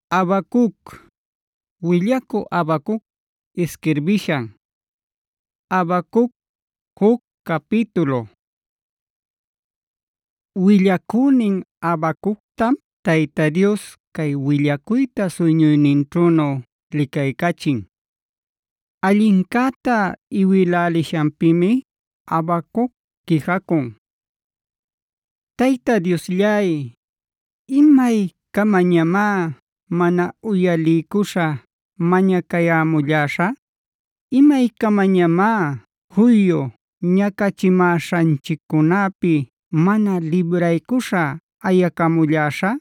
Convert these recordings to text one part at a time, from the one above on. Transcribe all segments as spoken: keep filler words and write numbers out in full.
Habacuc, willaku Habacuc escribishan. Habacuc huk capítulo. Willakunin Habacuctam Tayta Dios kay willakuyta sueñuyninćhuno likaykachin. Allinkata iwilalishanpimi Habacuc quijakun. Tayta Diosllay, imaykamañama mana uyalikusha mañakayamullasha? Imaykamañama juyo ñakachimashanchikkunapi mana libraykusha ayakamullasha?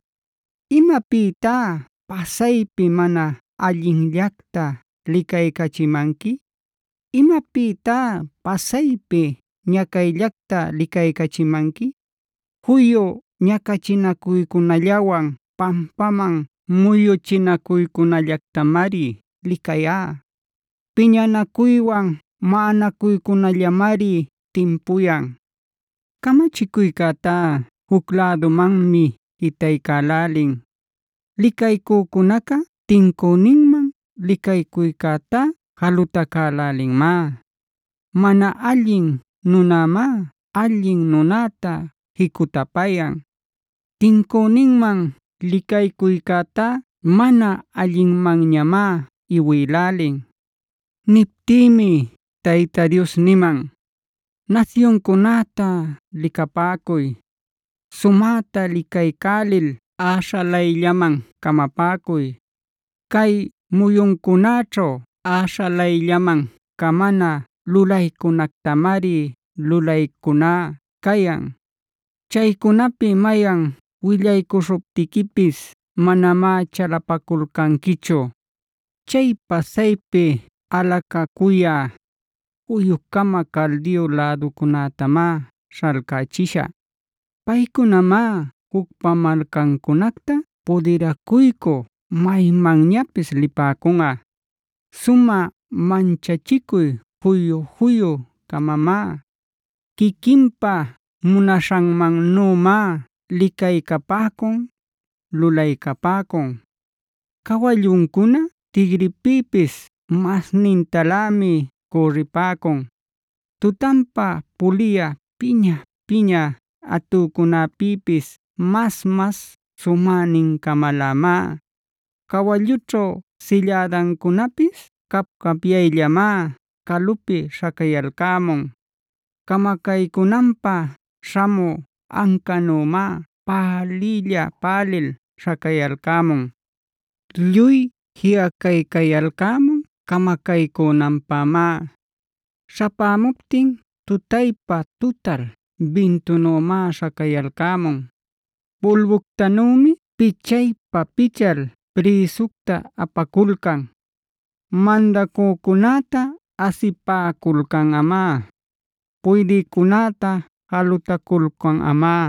Imapita pasaypi mana allinllakta likaykachimanki? Imapita pasaypi ñakayllakta likaykachimanki? Juyo ñakachinakuykunallawan pampaman muyuchinakuykunallaktamari likayá. Piñanakuywan maꞌanakuykunallamari timpuyan. Kamachikuykata huk ladumanmi jitaykalälin. Likaykukunaka tinkuninman likaykuykata jalutakälälinma. Mana allin nunama allin nunata jikutapayan. Tinkuninman likaykuykata mana allinmanñama iwilälin. Niptïmi Tayta Dios niman: nacionkunata likapakuy. Sumäta likaykälil äśhalayllaman kamapakuy. Kay muyunkunaćhu äśhalayllaman kamana lulaykunaktamari lulaykuná kayan. Chaykunapi mayan willaykushuptikipis manamá chalapakulkankichu. Chay pasaypi alakakuyä Juyukama Caldeo ladukunatamá śhalkachisha. Paykunamá hukpa malkankunakta pudirakuyku maymanñapis lipakunꞌa. Sumä manchachikuy juyu juyu kamamá. Kikinpa munashanmannümá likaykapaakun, lulaykapaakun. Kawallunkuna tigripipis masnintalami curripaakun. Tutanpa puliya piña piña atukunapipis mas mas sumäninkamalama. Kawallućhu silladankunapis kapkapyayllama kalupi śhakayalkamun. Kamakaykunanpä śhamü ankanümá pälilla pälil śhakayalkamun. Lluy jiꞌakaykayalkamun kamakaykunanpämá. Śhapämuptin tutaypa tutal bintunümá śhakayalkamun. Pulbuktanümi pichaypa pichal prisuqta apakulkan. Mandakuqkunata asipakulkanꞌamá. Puydïkunata jalutakulkanꞌamá.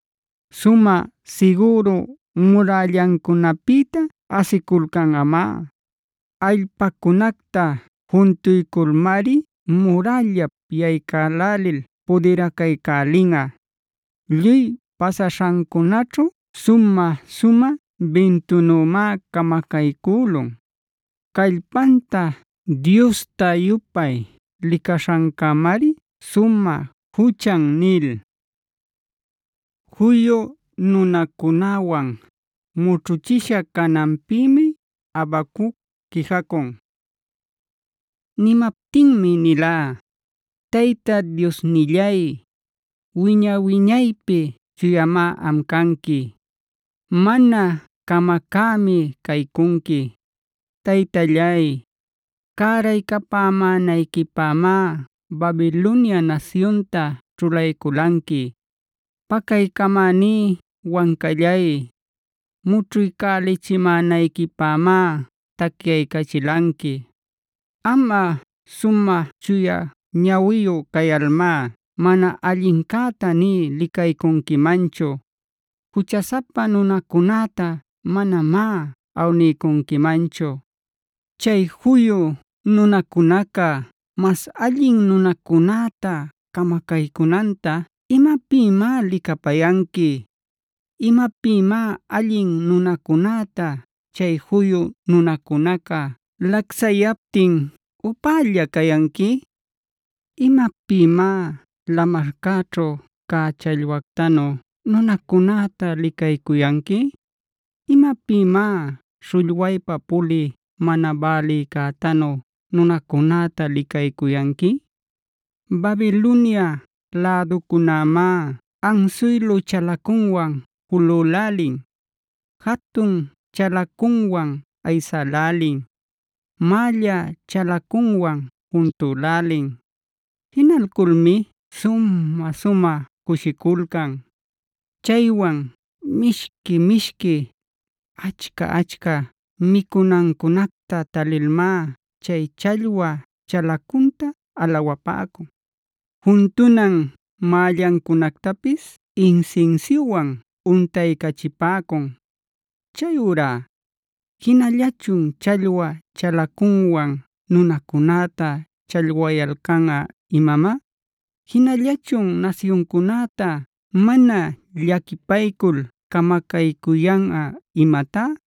Sumä siguru murallankunapita asikulkanꞌamá. Allpakunakta juntuykulmari murallap yaykälälil pudirakaykälinꞌa. Lluy pasaśhankunaćhu sumä sumä bintunümá kamakaykulun. Kallpanta Diosta yupay likashankamari sumä juchan nil. Juyu nunakunawan mućhuchisha kananpimi Habacuc quijakun. Nimaptinmi nilá: Tayta Diosnillay, wiña wiñaypi chuyamá am kanki. Mana kamakami kaykunki. Taytallay, käraykapämänaykipämá Babilonia nacionta ćhulaykulanki. Pakaykamani wankallay, mućhuykälichimänaykipämá takyaykachilanki. Ama sumä chuya ñawiyu kayalmá mana allinkata ni likaykunkimanchu. Huchasapa nunakunata manamá awniykunkimanchu. Chay juyu nunakunaka mas allin nunakunata kamakaykunanta imapïmá likapayanki. Imapïmá allin nunakunata chay juyu nunakunaqa laksayaptin upalla kayanki? ¿Imapimá lamarkaqćhu kä challwatanu nunakunata likaykuyanki? ¿Imapimá śhullwaypa puli mana baliykaqtanu nunakunata likaykuyanki? Babilonia lädukunamá ansuylu chalakunwan jululälin, hatun chalakunwan aysälälin, malla chalakunwan juntulälin. Jinalkulmi suma-suma kushikulkan. Chaywan mishki-mishki achka-achka mikunankunata talilmá chay challwa chalakunta alawapäkun. Juntunan mallankunatapis insinsiuwan untaykachipäkun. Chayurá ¿hinallachun challwa chalakunwan nunakunata challwayalkanꞌa imamá? ¿Hinallachun nasyunkunata mana llakipaykul kamakaykuyanꞌa imatá?